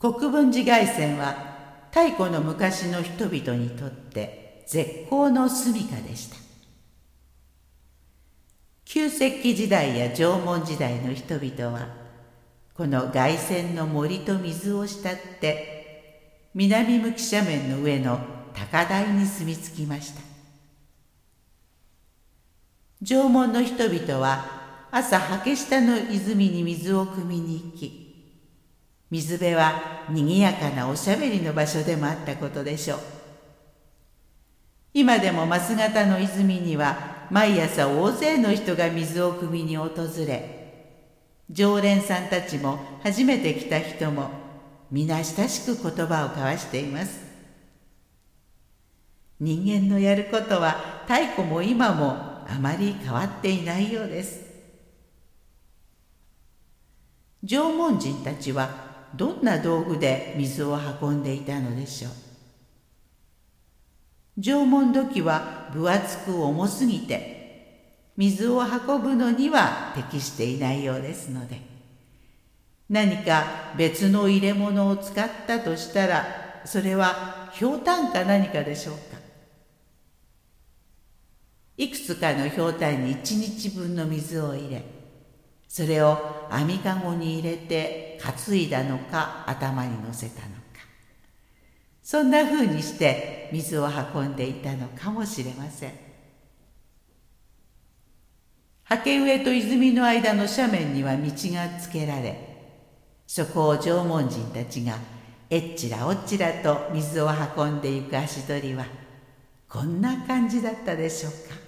国分寺凱旋は太古の昔の人々にとって絶好の住処でした。旧石器時代や縄文時代の人々はこの凱旋の森と水を慕って南向き斜面の上の高台に住み着きました。縄文の人々は朝竹下の泉に水を汲みに行き、水辺はにぎやかなおしゃべりの場所でもあったことでしょう。今でも枡形の泉には毎朝大勢の人が水を汲みに訪れ、常連さんたちも初めて来た人も皆親しく言葉を交わしています。人間のやることは太古も今もあまり変わっていないようです。縄文人たちはどんな道具で水を運んでいたのでしょう。縄文土器は分厚く重すぎて水を運ぶのには適していないようですので、何か別の入れ物を使ったとしたら、それはひょうたんか何かでしょうか。いくつかのひょうたんに1日分の水を入れ、それを網かごに入れて担いだのか頭に乗せたのか、そんなふうにして水を運んでいたのかもしれません。竹上と泉の間の斜面には道がつけられ、そこを縄文人たちがえっちらおっちらと水を運んでいく足取りはこんな感じだったでしょうか。